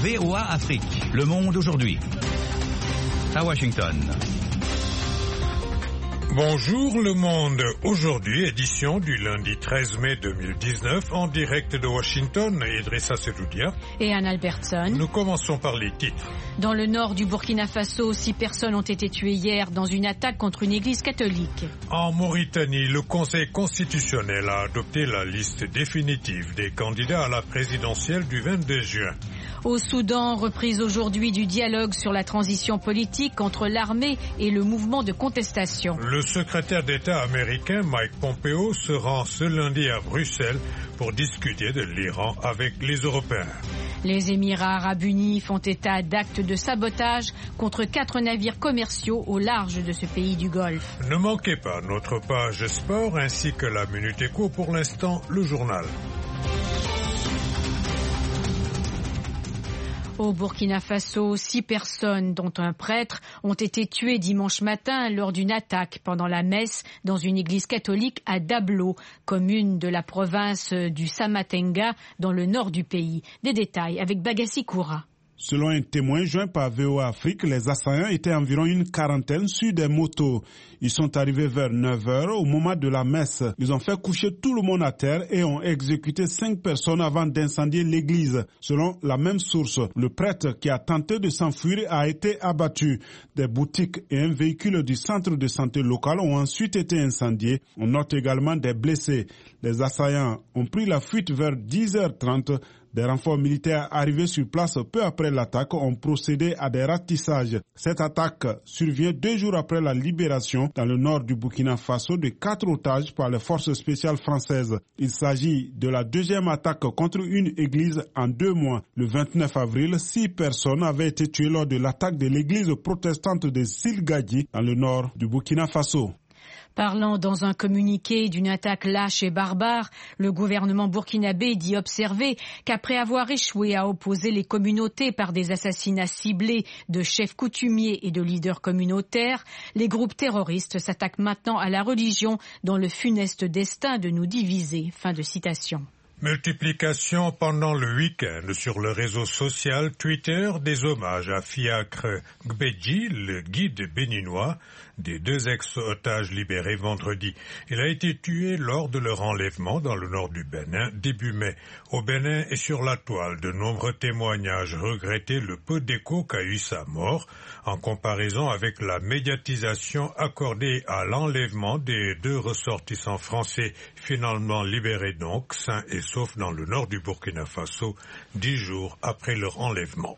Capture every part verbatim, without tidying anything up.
V O A Afrique. Le monde aujourd'hui. À Washington. Bonjour le monde, aujourd'hui édition du lundi treize mai deux mille dix-neuf en direct de Washington, Idrissa Sedoudia et Anne Albertson. Nous commençons par les titres. Dans le nord du Burkina Faso, six personnes ont été tuées hier dans une attaque contre une église catholique. En Mauritanie, le Conseil constitutionnel a adopté la liste définitive des candidats à la présidentielle du vingt-deux juin. Au Soudan, reprise aujourd'hui du dialogue sur la transition politique entre l'armée et le mouvement de contestation. Le secrétaire d'État américain Mike Pompeo se rend ce lundi à Bruxelles pour discuter de l'Iran avec les Européens. Les Émirats arabes unis font état d'actes de sabotage contre quatre navires commerciaux au large de ce pays du Golfe. Ne manquez pas notre page sport ainsi que la Minute Éco, pour l'instant le journal. Au Burkina Faso, six personnes, dont un prêtre, ont été tuées dimanche matin lors d'une attaque pendant la messe dans une église catholique à Dablo, commune de la province du Samatenga, dans le nord du pays. Des détails avec Bagassi Koura. Selon un témoin joint par V O A Afrique, les assaillants étaient environ une quarantaine sur des motos. Ils sont arrivés vers neuf heures au moment de la messe. Ils ont fait coucher tout le monde à terre et ont exécuté cinq personnes avant d'incendier l'église. Selon la même source, le prêtre qui a tenté de s'enfuir a été abattu. Des boutiques et un véhicule du centre de santé local ont ensuite été incendiés. On note également des blessés. Les assaillants ont pris la fuite vers dix heures trente. Des renforts militaires arrivés sur place peu après l'attaque ont procédé à des ratissages. Cette attaque survient deux jours après la libération dans le nord du Burkina Faso de quatre otages par les forces spéciales françaises. Il s'agit de la deuxième attaque contre une église en deux mois. Le vingt-neuf avril, six personnes avaient été tuées lors de l'attaque de l'église protestante de Silgadi dans le nord du Burkina Faso. Parlant dans un communiqué d'une attaque lâche et barbare, le gouvernement burkinabé dit observer qu'après avoir échoué à opposer les communautés par des assassinats ciblés de chefs coutumiers et de leaders communautaires, les groupes terroristes s'attaquent maintenant à la religion dans le funeste destin de nous diviser. Fin de citation. Multiplication pendant le week-end sur le réseau social Twitter des hommages à Fiacre Gbedji, le guide béninois des deux ex-otages libérés vendredi. Il a été tué lors de leur enlèvement dans le nord du Bénin début mai. Au Bénin et sur la toile, de nombreux témoignages regrettaient le peu d'écho qu'a eu sa mort en comparaison avec la médiatisation accordée à l'enlèvement des deux ressortissants français finalement libérés donc, sains et sauf dans le nord du Burkina Faso, dix jours après leur enlèvement.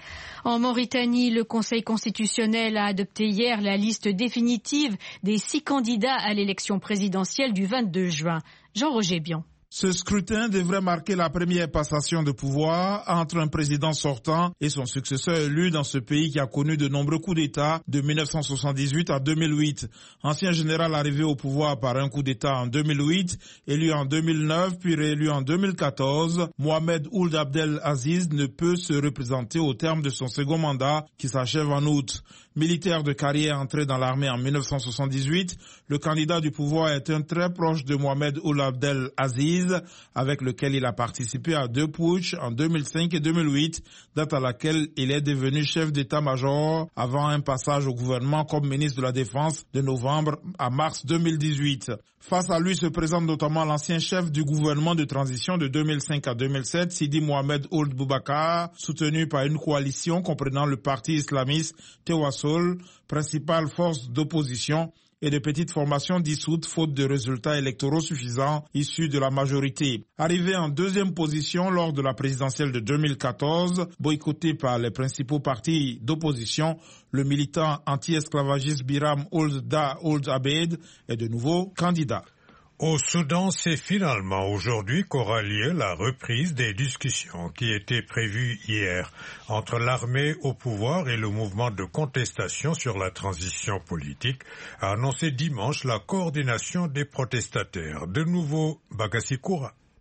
En Mauritanie, le Conseil constitutionnel a adopté hier la liste définitive des six candidats à l'élection présidentielle du vingt-deux juin. Jean-Roger Bion. Ce scrutin devrait marquer la première passation de pouvoir entre un président sortant et son successeur élu dans ce pays qui a connu de nombreux coups d'État de mille neuf cent soixante-dix-huit à deux mille huit. Ancien général arrivé au pouvoir par un coup d'État en deux mille huit, élu en deux mille neuf puis réélu en deux mille quatorze, Mohamed Ould Abdel Aziz ne peut se représenter au terme de son second mandat qui s'achève en août. Militaire de carrière entré dans l'armée en mille neuf cent soixante-dix-huit, le candidat du pouvoir est un très proche de Mohamed Ould Abdel Aziz, avec lequel il a participé à deux putschs en deux mille cinq et deux mille huit, date à laquelle il est devenu chef d'état-major avant un passage au gouvernement comme ministre de la Défense de novembre à mars deux mille dix-huit. Face à lui se présente notamment l'ancien chef du gouvernement de transition de deux mille cinq à deux mille sept, Sidi Mohamed Ould Boubacar, soutenu par une coalition comprenant le parti islamiste Tewassul, principale force d'opposition, et de petites formations dissoutes faute de résultats électoraux suffisants issus de la majorité. Arrivé en deuxième position lors de la présidentielle de deux mille quatorze, boycotté par les principaux partis d'opposition, le militant anti-esclavagiste Biram Ould Da Ould Abed est de nouveau candidat. Au Soudan, c'est finalement aujourd'hui qu'aura lieu la reprise des discussions qui étaient prévues hier entre l'armée au pouvoir et le mouvement de contestation sur la transition politique, a annoncé dimanche la coordination des protestataires. De nouveau, Bagassi Koura.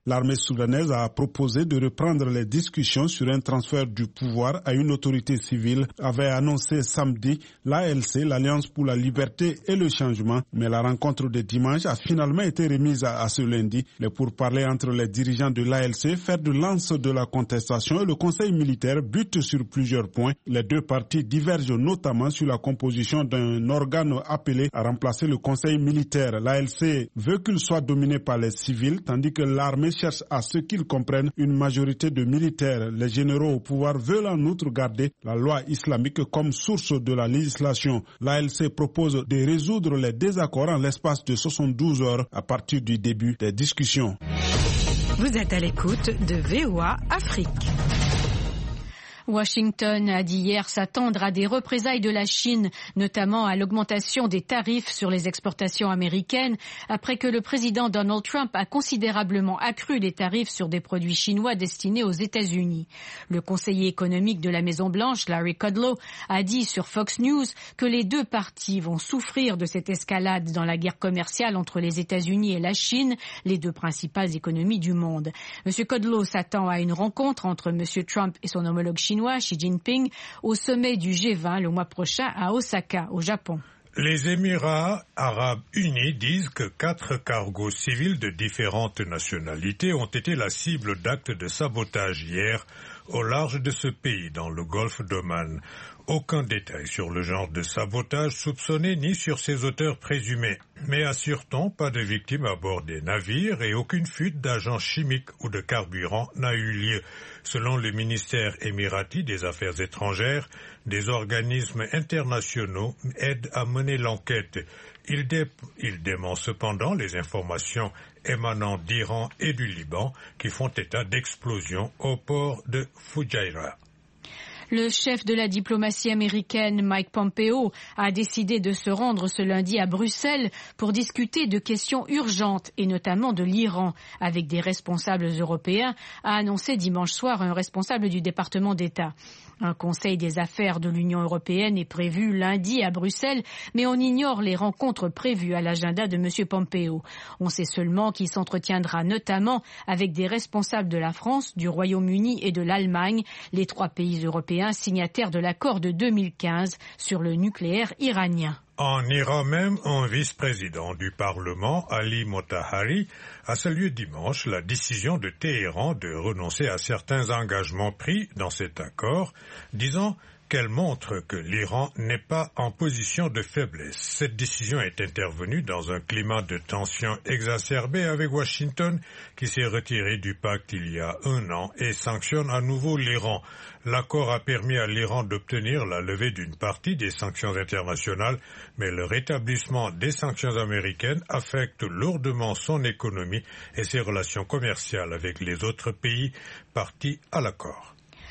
L'armée soudanaise a proposé de reprendre les discussions sur un transfert du pouvoir à une autorité civile, avait annoncé samedi l'A L C, l'Alliance pour la liberté et le changement, mais la rencontre de dimanche a finalement été remise à, à ce lundi. Les pourparlers entre les dirigeants de l'A L C, fer de lance de la contestation et le Conseil militaire butent sur plusieurs points. Les deux parties divergent notamment sur la composition d'un organe appelé à remplacer le Conseil militaire. L'A L C veut qu'il soit dominé par les civils, tandis que l'armée cherche à ce qu'ils comprennent une majorité de militaires. Les généraux au pouvoir veulent en outre garder la loi islamique comme source de la législation. L'A L C propose de résoudre les désaccords en l'espace de soixante-douze heures à partir du début des discussions. Vous êtes à l'écoute de V O A Afrique. Washington a dit hier s'attendre à des représailles de la Chine, notamment à l'augmentation des tarifs sur les exportations américaines, après que le président Donald Trump a considérablement accru les tarifs sur des produits chinois destinés aux États-Unis. Le conseiller économique de la Maison-Blanche, Larry Kudlow, a dit sur Fox News que les deux parties vont souffrir de cette escalade dans la guerre commerciale entre les États-Unis et la Chine, les deux principales économies du monde. M. Kudlow s'attend à une rencontre entre M. Trump et son homologue chinois, Xi Jinping, au sommet du G vingt le mois prochain à Osaka, au Japon. Les Émirats arabes unis disent que quatre cargos civils de différentes nationalités ont été la cible d'actes de sabotage hier au large de ce pays, dans le golfe d'Oman. Aucun détail sur le genre de sabotage soupçonné ni sur ses auteurs présumés. Mais assure-t-on, pas de victimes à bord des navires et aucune fuite d'agents chimiques ou de carburant n'a eu lieu. Selon le ministère émirati des Affaires étrangères, des organismes internationaux aident à mener l'enquête. Il, dé... Il dément cependant les informations émanant d'Iran et du Liban qui font état d'explosions au port de Fujairah. Le chef de la diplomatie américaine, Mike Pompeo, a décidé de se rendre ce lundi à Bruxelles pour discuter de questions urgentes et notamment de l'Iran avec des responsables européens, a annoncé dimanche soir un responsable du département d'État. Un conseil des affaires de l'Union européenne est prévu lundi à Bruxelles, mais on ignore les rencontres prévues à l'agenda de M. Pompeo. On sait seulement qu'il s'entretiendra notamment avec des responsables de la France, du Royaume-Uni et de l'Allemagne, les trois pays européens signataires de l'accord de deux mille quinze sur le nucléaire iranien. En Iran même, un vice-président du Parlement, Ali Motahari, a salué dimanche la décision de Téhéran de renoncer à certains engagements pris dans cet accord, disant qu'elle montre que l'Iran n'est pas en position de faiblesse. Cette décision est intervenue dans un climat de tension exacerbé avec Washington, qui s'est retiré du pacte il y a un an et sanctionne à nouveau l'Iran. L'accord a permis à l'Iran d'obtenir la levée d'une partie des sanctions internationales, mais le rétablissement des sanctions américaines affecte lourdement son économie et ses relations commerciales avec les autres pays partis à l'accord.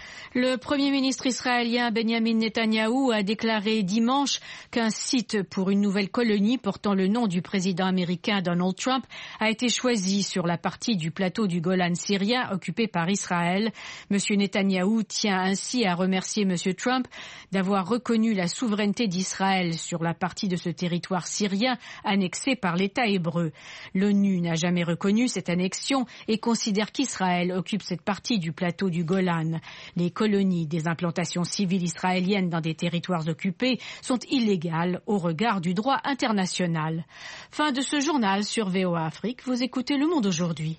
Le Premier ministre israélien Benjamin Netanyahou a déclaré dimanche qu'un site pour une nouvelle colonie portant le nom du président américain Donald Trump a été choisi sur la partie du plateau du Golan syrien occupé par Israël. M. Netanyahou tient ainsi à remercier M. Trump d'avoir reconnu la souveraineté d'Israël sur la partie de ce territoire syrien annexé par l'État hébreu. L'ONU n'a jamais reconnu cette annexion et considère qu'Israël occupe cette partie du plateau du Golan. Les colonies des implantations civiles israéliennes dans des territoires occupés sont illégales au regard du droit international. Fin de ce journal sur V O A Afrique. Vous écoutez Le Monde aujourd'hui.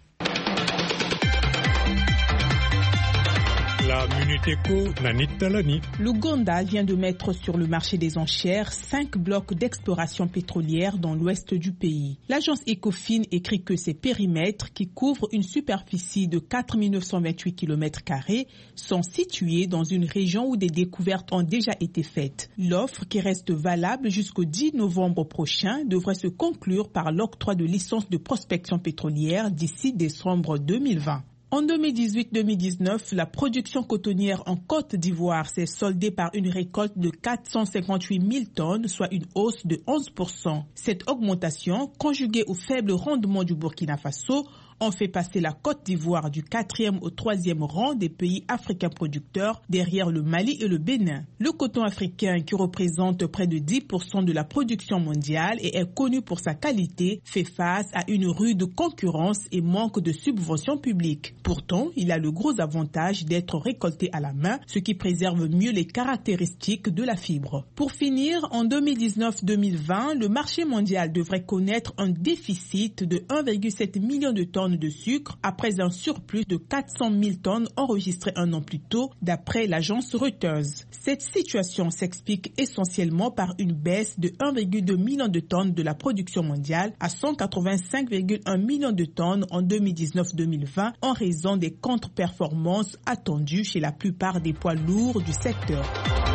La Minute Éco, Nanit Talani. L'Ouganda vient de mettre sur le marché des enchères cinq blocs d'exploration pétrolière dans l'ouest du pays. L'agence Ecofin écrit que ces périmètres, qui couvrent une superficie de quatre mille neuf cent vingt-huit kilomètres carrés, sont situés dans une région où des découvertes ont déjà été faites. L'offre, qui reste valable jusqu'au dix novembre prochain, devrait se conclure par l'octroi de licences de prospection pétrolière d'ici décembre deux mille vingt. En deux mille dix-huit deux mille dix-neuf, la production cotonnière en Côte d'Ivoire s'est soldée par une récolte de quatre cent cinquante-huit mille tonnes, soit une hausse de onze pour cent. Cette augmentation, conjuguée au faible rendement du Burkina Faso, ont fait passer la Côte d'Ivoire du quatrième au troisième rang des pays africains producteurs, derrière le Mali et le Bénin. Le coton africain, qui représente près de dix pour cent de la production mondiale et est connu pour sa qualité, fait face à une rude concurrence et manque de subventions publiques. Pourtant, il a le gros avantage d'être récolté à la main, ce qui préserve mieux les caractéristiques de la fibre. Pour finir, en deux mille dix-neuf deux mille vingt, le marché mondial devrait connaître un déficit de un virgule sept million de tonnes de sucre après un surplus de quatre cent mille tonnes enregistré un an plus tôt, d'après l'agence Reuters. Cette situation s'explique essentiellement par une baisse de un virgule deux million de tonnes de la production mondiale à cent quatre-vingt-cinq virgule un millions de tonnes en deux mille dix-neuf deux mille vingt en raison des contre-performances attendues chez la plupart des poids lourds du secteur.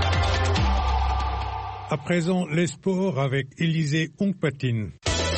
À présent, les sports avec Élisée Ongpatine.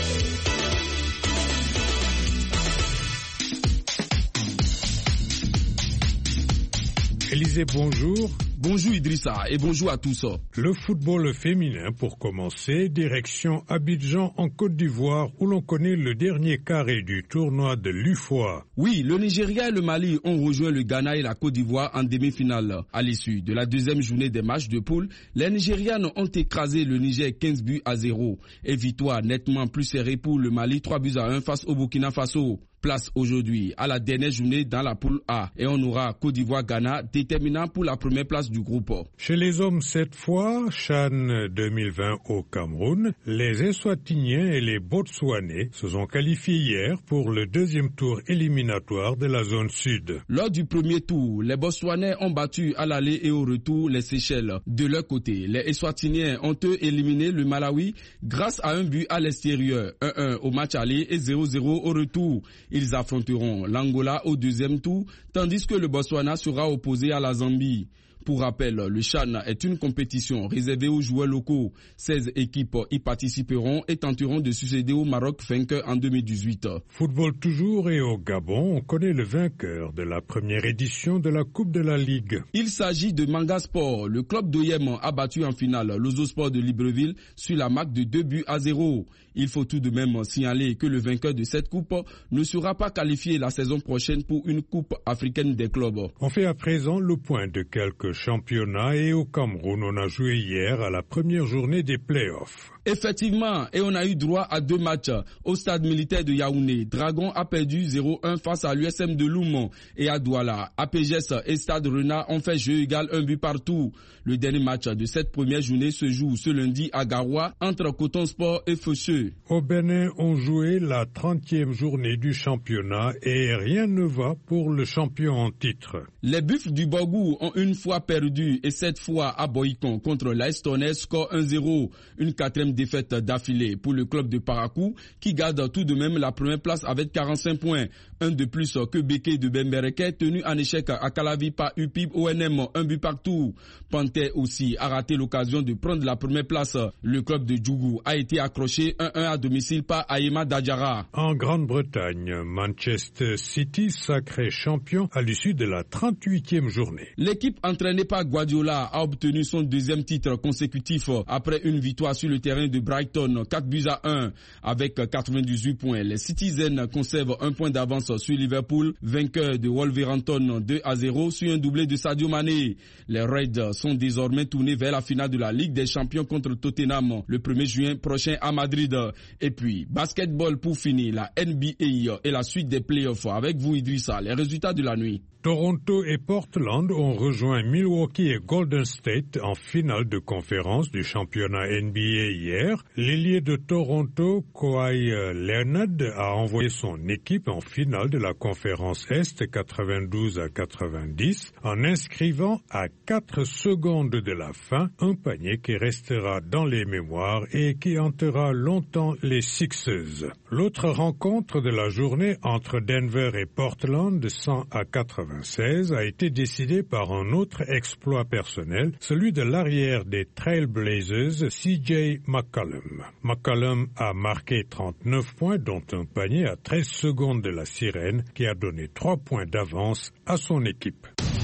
Élisée, bonjour. Bonjour Idrissa et bonjour à tous. Le football féminin pour commencer, direction Abidjan en Côte d'Ivoire où l'on connaît le dernier carré du tournoi de l'U F O A. Oui, le Nigeria et le Mali ont rejoint le Ghana et la Côte d'Ivoire en demi-finale. À l'issue de la deuxième journée des matchs de poule, les Nigérianes ont écrasé le Niger quinze buts à zéro et victoire nettement plus serrée pour le Mali trois buts à un face au Burkina Faso. Place aujourd'hui à la dernière journée dans la poule A et on aura Côte d'Ivoire-Ghana déterminant pour la première place du groupe. Chez les hommes cette fois, CHAN deux mille vingt au Cameroun, les Eswatiniens et les Botswanais se sont qualifiés hier pour le deuxième tour éliminatoire de la zone sud. Lors du premier tour, les Botswanais ont battu à l'aller et au retour les Seychelles. De leur côté, les Eswatiniens ont eux éliminé le Malawi grâce à un but à l'extérieur, un un au match aller et zéro zéro au retour. Ils affronteront l'Angola au deuxième tour, tandis que le Botswana sera opposé à la Zambie. Pour rappel, le CHAN est une compétition réservée aux joueurs locaux. seize équipes y participeront et tenteront de succéder au Maroc vainqueur en deux mille dix-huit. Football toujours et au Gabon, on connaît le vainqueur de la première édition de la Coupe de la Ligue. Il s'agit de Manga Sport. Le club d'Oyem a battu en finale l'Ozosport de Libreville sur la marque de deux buts à zéro. Il faut tout de même signaler que le vainqueur de cette coupe ne sera pas qualifié la saison prochaine pour une Coupe africaine des clubs. On fait à présent le point de quelques championnats et au Cameroun, on a joué hier à la première journée des playoffs. Effectivement, et on a eu droit à deux matchs. Au stade militaire de Yaoundé, Dragon a perdu zéro un face à l'U S M de Loumont. Et à Douala, A P G S et Stade Renard ont fait jeu égal un but partout. Le dernier match de cette première journée se joue ce lundi à Garoua entre Coton Sport et Feucheux. Au Bénin, on jouait la trentième journée du championnat et rien ne va pour le champion en titre. Les Buffles du Bogou ont une fois perdu et cette fois à Boycon contre l'A S Tonnerre, score un zéro. Une quatrième défaite d'affilée pour le club de Parakou qui garde tout de même la première place avec quarante-cinq points. Un de plus que Béké de Bembereke tenu en échec à Calavi par U P I B O N M, un but partout. Panthère aussi a raté l'occasion de prendre la première place. Le club de Djougou a été accroché un un à domicile par Aïma Dadjara. En Grande-Bretagne, Manchester City sacré champion à l'issue de la trente-huitième journée. L'équipe entraînée par Guardiola a obtenu son deuxième titre consécutif après une victoire sur le terrain de Brighton, quatre buts à un. Avec quatre-vingt-dix-huit points, les Citizens conservent un point d'avance sur Liverpool, vainqueur de Wolverhampton deux à zéro sur un doublé de Sadio Mané. Les Reds sont désormais tournés vers la finale de la Ligue des Champions contre Tottenham le premier juin prochain à Madrid. Et puis, basketball pour finir, la N B A et la suite des playoffs. Avec vous Idrissa, les résultats de la nuit. Toronto et Portland ont rejoint Milwaukee et Golden State en finale de conférence du championnat N B A hier. L'ailier de Toronto, Kawhi Leonard, a envoyé son équipe en finale de la conférence Est quatre-vingt-douze à quatre-vingt-dix en inscrivant à quatre secondes de la fin un panier qui restera dans les mémoires et qui hantera longtemps les Sixers. L'autre rencontre de la journée entre Denver et Portland, cent à quatre-vingt-seize, a été décidée par un autre exploit personnel, celui de l'arrière des Trailblazers, C J McCollum. McCollum a marqué trente-neuf points, dont un panier à treize secondes de la sirène, qui a donné trois points d'avance à son équipe.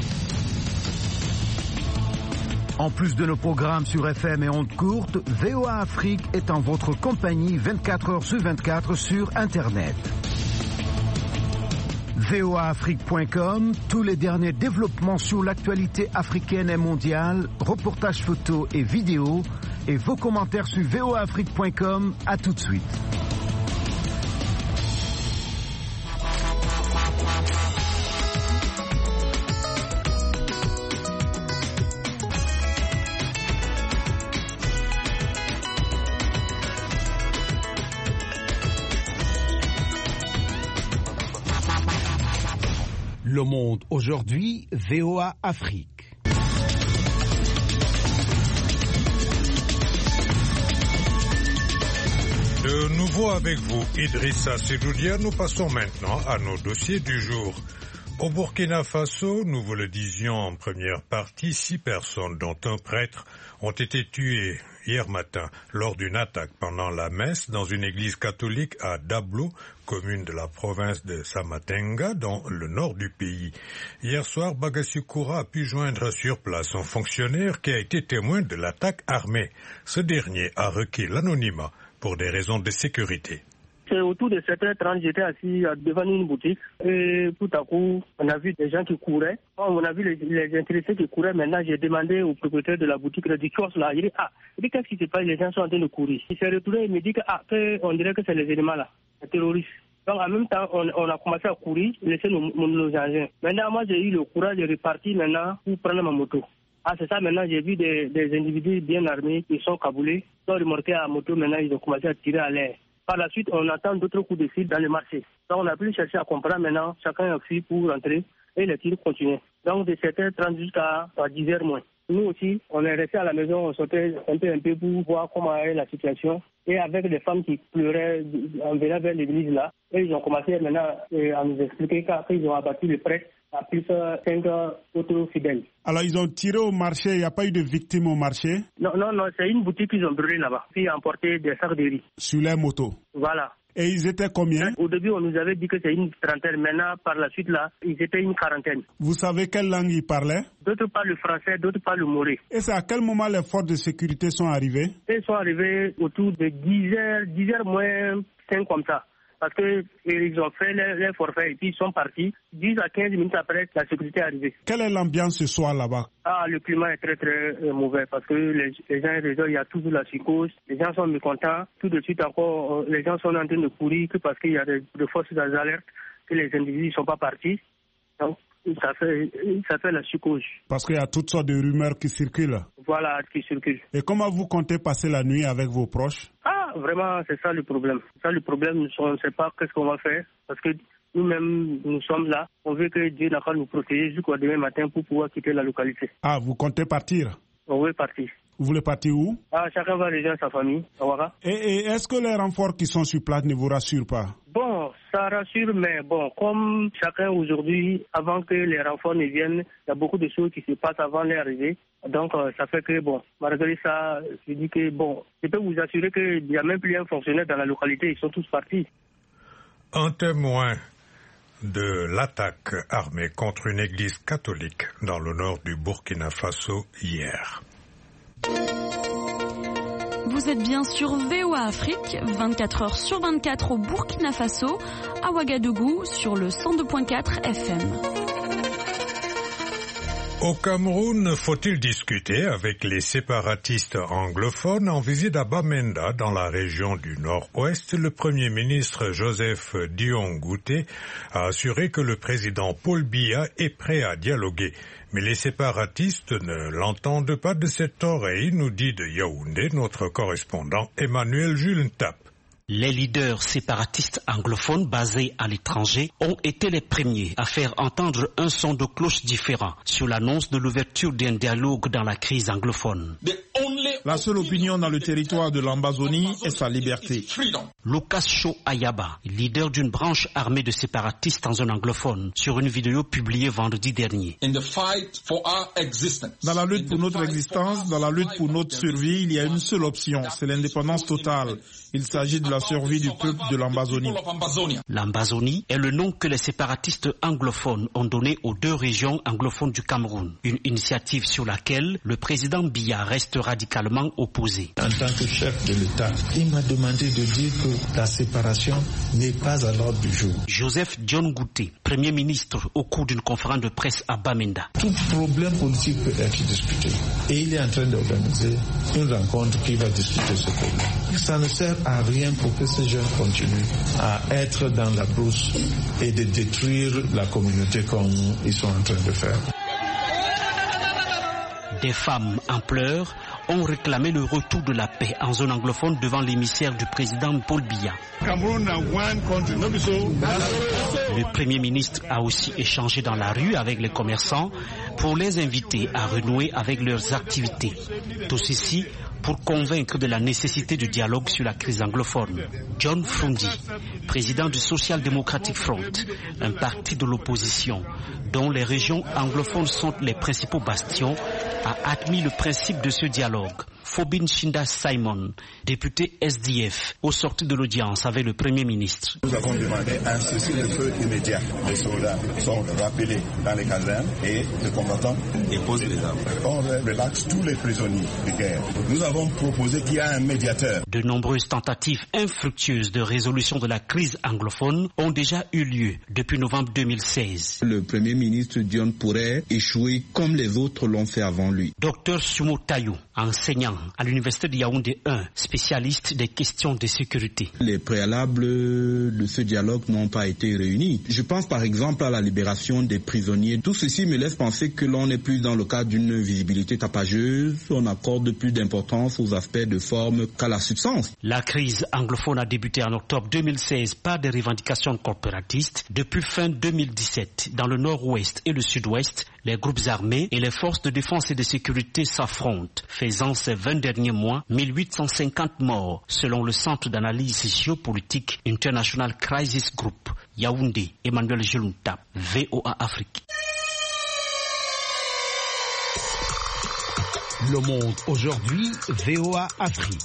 En plus de nos programmes sur F M et ondes courtes, V O A Afrique est en votre compagnie vingt-quatre heures sur vingt-quatre sur Internet. V O A Afrique point com, tous les derniers développements sur l'actualité africaine et mondiale, reportages photos et vidéos, et vos commentaires sur V O A Afrique point com. À tout de suite. Le Monde aujourd'hui, V O A Afrique. De nouveau avec vous, Idrissa Sedoudia, nous passons maintenant à nos dossiers du jour. Au Burkina Faso, nous vous le disions en première partie, six personnes, dont un prêtre, ont été tuées hier matin lors d'une attaque pendant la messe dans une église catholique à Dablo, commune de la province de Samatenga, dans le nord du pays. Hier soir, Bagassi-Koura a pu joindre sur place un fonctionnaire qui a été témoin de l'attaque armée. Ce dernier a requis l'anonymat pour des raisons de sécurité. C'est autour de sept heures trente, j'étais assis devant une boutique et tout à coup, on a vu des gens qui couraient. On a vu les, les intéressés qui couraient. Maintenant, j'ai demandé au propriétaire de la boutique, du kiosque là, il dit, ah, il dit, qu'est-ce qui se passe? Les gens sont en train de courir. Il s'est retourné, il me dit que, ah, que, on dirait que c'est les éléments là, les terroristes. Donc, en même temps, on, on a commencé à courir, laisser nos, nos engins. Maintenant, moi, j'ai eu le courage de repartir maintenant pour prendre ma moto. Ah, c'est ça, maintenant, j'ai vu des, des individus bien armés qui sont caboulés, ils sont remorqués à la moto, maintenant, ils ont commencé à tirer à l'air. Par la suite, on attend d'autres coups de fil dans le marché. Donc, on a pu chercher à comprendre maintenant. Chacun a fui pour rentrer et les tirs continuaient. Donc, de sept heures trente jusqu'à dix heures moins. Nous aussi, on est resté à la maison, on sortait un peu un peu pour voir comment est la situation. Et avec des femmes qui pleuraient, on venait vers l'église là. Et ils ont commencé maintenant à nous expliquer qu'après, ils ont abattu le prêtre à plus de cinq autres fidèles. Alors, ils ont tiré au marché, il n'y a pas eu de victimes au marché? Non, non, non, c'est une boutique qu'ils ont brûlée là-bas. Puis ils ont emporté des sacs de riz. Sur les motos? Voilà. Et ils étaient combien? Au début, on nous avait dit que c'est une trentaine. Maintenant, par la suite, là, ils étaient une quarantaine. Vous savez quelle langue ils parlaient? D'autres parlent le français, d'autres parlent le moré. Et c'est à quel moment les forces de sécurité sont arrivées? Ils sont arrivés autour de dix heures, dix heures moins cinq comme ça. Parce qu'ils ont fait les forfaits et puis ils sont partis. dix à quinze minutes après, la sécurité est arrivée. Quelle est l'ambiance ce soir là-bas? Ah, le climat est très très euh, mauvais parce que les, les gens, les gens, il y a toujours la psychose. Les gens sont mécontents. Tout de suite encore, euh, les gens sont en train de courir que parce qu'il y a des, des forces d'alerte que les individus ne sont pas partis. Donc, ça fait, ça fait la psychose. Parce qu'il y a toutes sortes de rumeurs qui circulent. Voilà, qui circulent. Et comment vous comptez passer la nuit avec vos proches? Ah, vraiment, c'est ça le problème. C'est ça le problème, on ne sait pas qu'est-ce qu'on va faire. Parce que nous-mêmes, nous sommes là. On veut que Dieu n'a qu'à nous protéger jusqu'au demain matin pour pouvoir quitter la localité. Ah, vous comptez partir? On veut partir. Vous voulez partir où? Ah, chacun va rejoindre sa famille, à Ouaga. Et, et est-ce que les renforts qui sont sur place ne vous rassurent pas? Bon, ça rassure, mais bon, comme chacun aujourd'hui, avant que les renforts ne viennent, il y a beaucoup de choses qui se passent avant leur arrivée. Donc, euh, ça fait que, bon, malgré ça, je dis que, bon, je peux vous assurer qu'il n'y a même plus un fonctionnaire dans la localité, ils sont tous partis. Un témoin de l'attaque armée contre une église catholique dans le nord du Burkina Faso hier. Vous êtes bien sur V O A Afrique, vingt-quatre heures sur vingt-quatre au Burkina Faso, à Ouagadougou sur le cent deux virgule quatre F M. Au Cameroun, faut-il discuter avec les séparatistes anglophones? En visite à Bamenda, dans la région du Nord-Ouest, le Premier ministre Joseph Dion Ngouté a assuré que le président Paul Biya est prêt à dialoguer. Mais les séparatistes ne l'entendent pas de cette oreille, nous dit de Yaoundé notre correspondant Emmanuel Jules Ntap. Les leaders séparatistes anglophones basés à l'étranger ont été les premiers à faire entendre un son de cloche différent sur l'annonce de l'ouverture d'un dialogue dans la crise anglophone. La seule opinion dans le territoire de l'Ambazonie est sa liberté. Lucas Shaw Ayaba, leader d'une branche armée de séparatistes en zone anglophone, sur une vidéo publiée vendredi dernier. Dans la lutte pour notre existence, dans la lutte pour notre survie, il y a une seule option, c'est l'indépendance totale. Il s'agit de la survie du peuple de l'Ambazonie. L'Ambazonie est le nom que les séparatistes anglophones ont donné aux deux régions anglophones du Cameroun. Une initiative sur laquelle le président Biya reste radicalement diamétralement opposés. En tant que chef de l'État, il m'a demandé de dire que la séparation n'est pas à l'ordre du jour. Joseph John Gouté, Premier ministre, au cours d'une conférence de presse à Bamenda. Tout problème politique peut être discuté. Et il est en train d'organiser une rencontre qui va discuter ce problème. Ça ne sert à rien pour que ces jeunes continuent à être dans la brousse et de détruire la communauté comme ils sont en train de faire. Des femmes en pleurs ont réclamé le retour de la paix en zone anglophone devant l'émissaire du président Paul Biya. Le Premier ministre a aussi échangé dans la rue avec les commerçants pour les inviter à renouer avec leurs activités. Tout ceci pour convaincre de la nécessité du dialogue sur la crise anglophone. John Frundi, président du Social Democratic Front, un parti de l'opposition dont les régions anglophones sont les principaux bastions, a admis le principe de ce dialogue. Fobin Shinda Simon, député S D F, au sortir de l'audience avec le Premier ministre. Nous avons demandé un cessez-le-feu immédiat. Les soldats sont rappelés dans les casernes et les combattants déposent les armes. On relaxe tous les prisonniers de guerre. Nous avons proposé qu'il y ait un médiateur. De nombreuses tentatives infructueuses de résolution de la crise anglophone ont déjà eu lieu depuis novembre deux mille seize. Le Premier ministre Dion pourrait échouer comme les autres l'ont fait avant lui. Docteur Sumo Tayou, enseignant à l'université de Yaoundé un, spécialiste des questions de sécurité. Les préalables de ce dialogue n'ont pas été réunis. Je pense par exemple à la libération des prisonniers. Tout ceci me laisse penser que l'on n'est plus dans le cadre d'une visibilité tapageuse. On accorde plus d'importance aux aspects de forme qu'à la substance. La crise anglophone a débuté en octobre deux mille seize par des revendications corporatistes. Depuis fin deux mille dix-sept, dans le nord-ouest et le sud-ouest, les groupes armés et les forces de défense et de sécurité s'affrontent, faisant ces vingt derniers mois mille huit cent cinquante morts, selon le Centre d'analyse géopolitique International Crisis Group. Yaoundé, Emmanuel Jelunta, V O A Afrique. Le Monde aujourd'hui, V O A Afrique.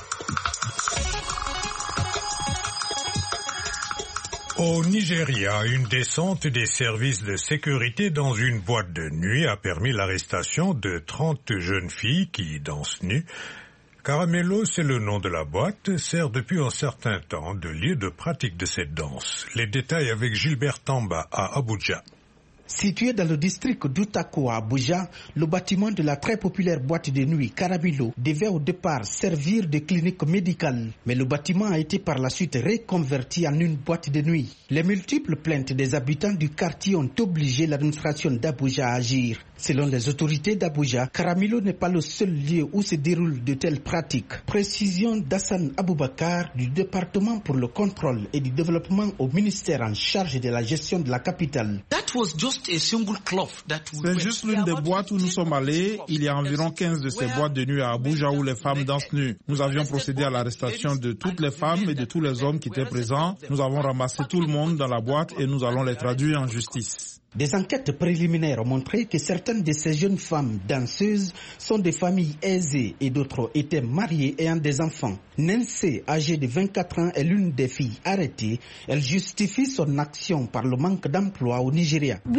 Au Nigeria, une descente des services de sécurité dans une boîte de nuit a permis l'arrestation de trente jeunes filles qui dansent nues. Caramello, c'est le nom de la boîte, sert depuis un certain temps de lieu de pratique de cette danse. Les détails avec Gilbert Tamba à Abuja. Situé dans le district d'Utako à Abuja, le bâtiment de la très populaire boîte de nuit Caramelo devait au départ servir de clinique médicale. Mais le bâtiment a été par la suite reconverti en une boîte de nuit. Les multiples plaintes des habitants du quartier ont obligé l'administration d'Abuja à agir. Selon les autorités d'Abuja, Caramelo n'est pas le seul lieu où se déroulent de telles pratiques. Précision d'Hassan Aboubakar du département pour le contrôle et du développement au ministère en charge de la gestion de la capitale. C'est juste l'une des boîtes où nous sommes allés. Il y a environ quinze de ces boîtes de nuit à Abuja où les femmes dansent nues. Nous avions procédé à l'arrestation de toutes les femmes et de tous les hommes qui étaient présents. Nous avons ramassé tout le monde dans la boîte et nous allons les traduire en justice. Des enquêtes préliminaires ont montré que certaines de ces jeunes femmes danseuses sont des familles aisées et d'autres étaient mariées et ont des enfants. Nancy, âgée de vingt-quatre ans, est l'une des filles arrêtées. Elle justifie son action par le manque d'emploi au Nigeria. Nous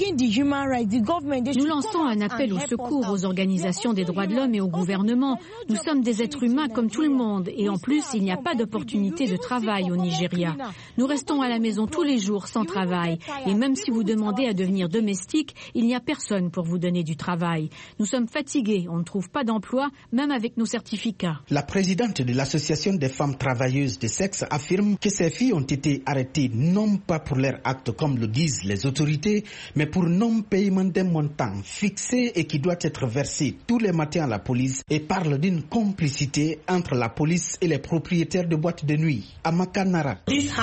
lançons un appel au secours aux organisations des droits de l'homme et au gouvernement. Nous sommes des êtres humains comme tout le monde et en plus, il n'y a pas d'opportunité de travail au Nigeria. Nous restons à la maison tous les jours sans travail et même si vous demandez à devenir domestique, il n'y a personne pour vous donner du travail. Nous sommes fatigués, on ne trouve pas d'emploi, même avec nos certificats. La présidente de l'association des femmes travailleuses de sexe affirme que ces filles ont été arrêtées non pas pour leur acte comme le disent les autorités, mais pour non-paiement d'un montant fixé et qui doit être versé tous les matins à la police et parle d'une complicité entre la police et les propriétaires de boîtes de nuit. Amaka Nara.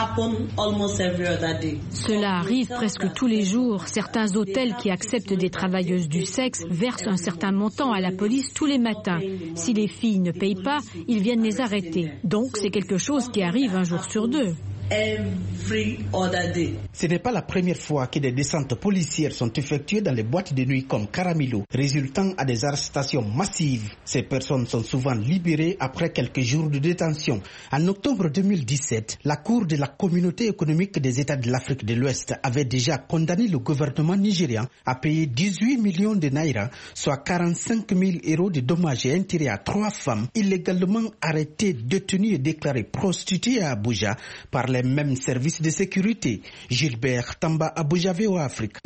Cela arrive presque tous les jours. Certains hôtels qui acceptent des travailleuses du sexe versent un certain montant à la police tous les matins. Si les filles ne payent pas, ils viennent les arrêter. Donc c'est quelque chose qui arrive un jour sur deux. every other day. Ce n'est pas la première fois que des descentes policières sont effectuées dans les boîtes de nuit comme Caramilo, résultant à des arrestations massives. Ces personnes sont souvent libérées après quelques jours de détention. En octobre deux mille dix-sept, la Cour de la Communauté économique des États de l'Afrique de l'Ouest avait déjà condamné le gouvernement nigérian à payer dix-huit millions de naira, soit quarante-cinq mille euros de dommages et intérêts à trois femmes illégalement arrêtées, détenues et déclarées prostituées à Abuja par les mêmes services de sécurité. Gilbert Tamba, Abuja, V O A Afrique.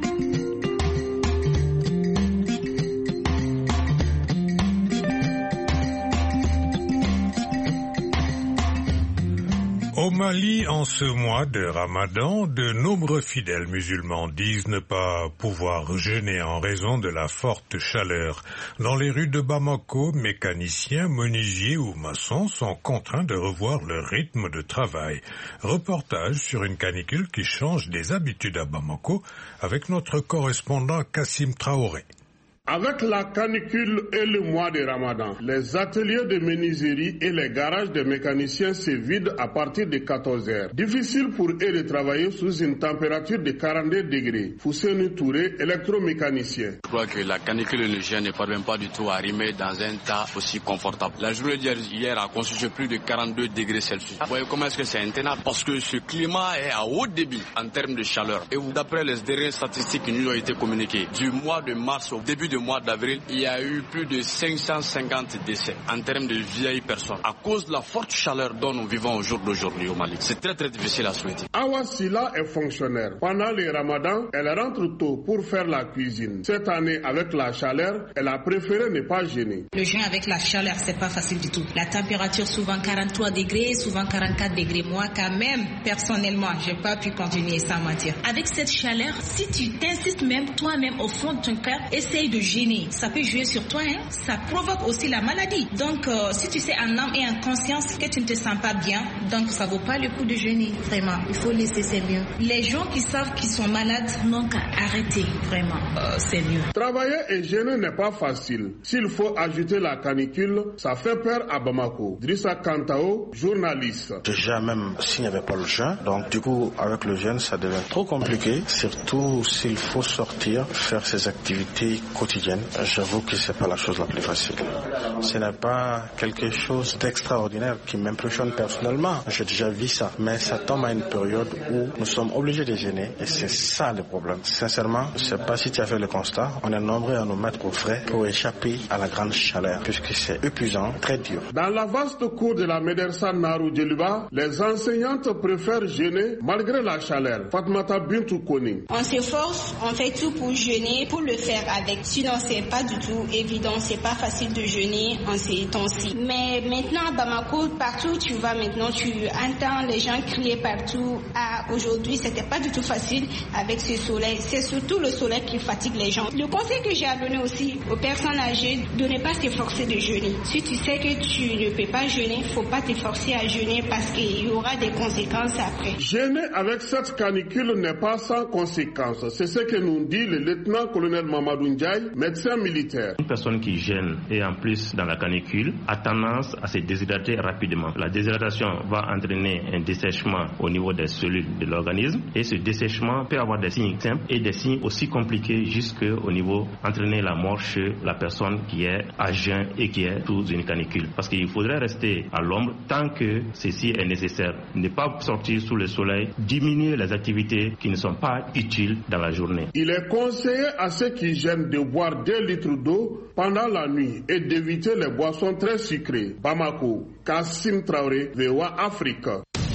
Au Mali, en ce mois de Ramadan, de nombreux fidèles musulmans disent ne pas pouvoir jeûner en raison de la forte chaleur. Dans les rues de Bamako, mécaniciens, menuisiers ou maçons sont contraints de revoir leur rythme de travail. Reportage sur une canicule qui change des habitudes à Bamako avec notre correspondant Kassim Traoré. Avec la canicule et le mois de Ramadan, les ateliers de menuiserie et les garages de mécaniciens se vident à partir de quatorze heures. Difficile pour eux de travailler sous une température de quarante-deux degrés. Fousseni Touré, électromécanicien. Je crois que la canicule et le gel ne parviennent pas du tout à arrimer dans un tas aussi confortable. La journée d'hier a constitué plus de quarante-deux degrés Celsius. Vous voyez comment est-ce que c'est intenable? Parce que ce climat est à haut débit en termes de chaleur. Et d'après les dernières statistiques qui nous ont été communiquées, du mois de mars au début de mois d'avril, il y a eu plus de cinq cent cinquante décès en termes de vieilles personnes à cause de la forte chaleur dont nous vivons au jour d'aujourd'hui au Mali. C'est très très difficile à souhaiter. Awa Sila est fonctionnaire. Pendant le Ramadan, elle rentre tôt pour faire la cuisine. Cette année, avec la chaleur, elle a préféré ne pas gêner. Le jeûne avec la chaleur, c'est pas facile du tout. La température souvent quarante-trois degrés, souvent quarante-quatre degrés. Moi, quand même, personnellement, j'ai pas pu continuer sans mentir. Avec cette chaleur, si tu t'insistes même toi-même au fond de ton cœur, essaye de gêner. Ça peut jouer sur toi, hein? Ça provoque aussi la maladie. Donc, euh, si tu sais en âme et en conscience que tu ne te sens pas bien, donc ça vaut pas le coup de jeûner. Vraiment, il faut laisser, c'est mieux. Les gens qui savent qu'ils sont malades n'ont qu'à arrêter. Vraiment, euh, c'est mieux. Travailler et jeûner n'est pas facile. S'il faut ajouter la canicule, ça fait peur à Bamako. Drissa Kantao, journaliste. Déjà même s'il n'y avait pas le jeûne, donc du coup avec le jeûne ça devient trop compliqué, surtout s'il faut sortir, faire ses activités quotidiennes. J'avoue que c'est pas la chose la plus facile. Ce n'est pas quelque chose d'extraordinaire qui m'impressionne personnellement. J'ai déjà vu ça. Mais ça tombe à une période où nous sommes obligés de gêner. Et c'est ça le problème. Sincèrement, je ne sais pas si tu as fait le constat. On est nombreux à nous mettre au frais pour échapper à la grande chaleur. Puisque c'est épuisant, très dur. Dans la vaste cour de la Médersa Naru Djeluba, les enseignantes préfèrent gêner malgré la chaleur. Fatmata Bintou Koni. On s'efforce, on fait tout pour gêner, pour le faire avec. Sinon, c'est pas du tout évident, c'est pas facile de jeûner en ces temps-ci. Mais maintenant à Bamako, partout où tu vas maintenant, tu entends les gens crier partout. Ah, aujourd'hui, c'était pas du tout facile avec ce soleil. C'est surtout le soleil qui fatigue les gens. Le conseil que j'ai à donner aussi aux personnes âgées, de ne pas s'efforcer de jeûner. Si tu sais que tu ne peux pas jeûner, faut pas t'efforcer à jeûner parce qu'il y aura des conséquences après. Jeûner avec cette canicule n'est pas sans conséquences. C'est ce que nous dit le lieutenant-colonel Mamadou Ndiaye, médecin militaire. Une personne qui gêne et en plus dans la canicule a tendance à se déshydrater rapidement. La déshydratation va entraîner un dessèchement au niveau des cellules de l'organisme et ce dessèchement peut avoir des signes simples et des signes aussi compliqués jusqu'au niveau entraîner la mort chez la personne qui est à jeun et qui est sous une canicule. Parce qu'il faudrait rester à l'ombre tant que ceci est nécessaire. Ne pas sortir sous le soleil, diminuer les activités qui ne sont pas utiles dans la journée. Il est conseillé à ceux qui gênent de boire deux litres d'eau pendant la nuit et d'éviter les boissons très sucrées. Bamako, Kassim Traoré, V O A Afrique.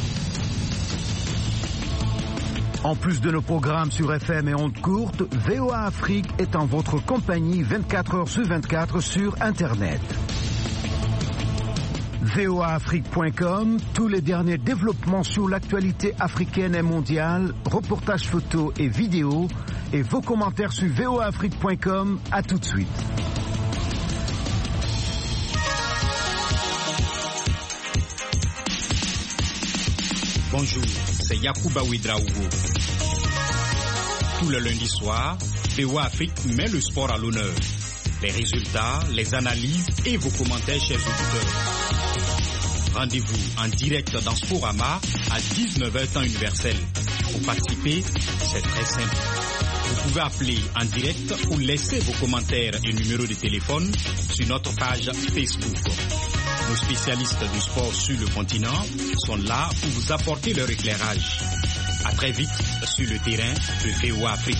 En plus de nos programmes sur F M et ondes courtes, V O A Afrique est en votre compagnie vingt-quatre heures sur vingt-quatre sur Internet. V O A Afrique point com, tous les derniers développements sur l'actualité africaine et mondiale, reportages photos et vidéos, et vos commentaires sur V O A Afrique point com. À tout de suite. Bonjour, c'est Yacouba Ouedraogo. Tout le lundi soir, V O A Afrique met le sport à l'honneur. Les résultats, les analyses et vos commentaires, chers auditeurs. Rendez-vous en direct dans Sporama à dix-neuf heures temps universel. Pour participer, c'est très simple. Vous pouvez appeler en direct ou laisser vos commentaires et numéros de téléphone sur notre page Facebook. Nos spécialistes du sport sur le continent sont là pour vous apporter leur éclairage. À très vite sur le terrain de V O A Afrique.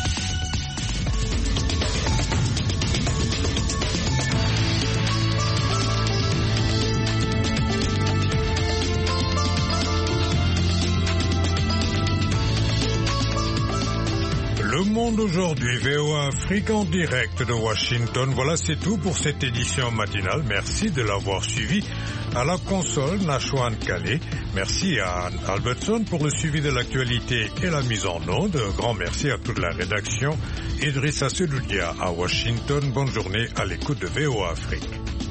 Le Monde aujourd'hui, V O A Afrique en direct de Washington. Voilà, c'est tout pour cette édition matinale. Merci de l'avoir suivi. À la console, Nashwan Calais. Merci à Anne Albertson pour le suivi de l'actualité et la mise en onde. Un grand merci à toute la rédaction. Idrissa Sedoudia à Washington. Bonne journée à l'écoute de V O A Afrique.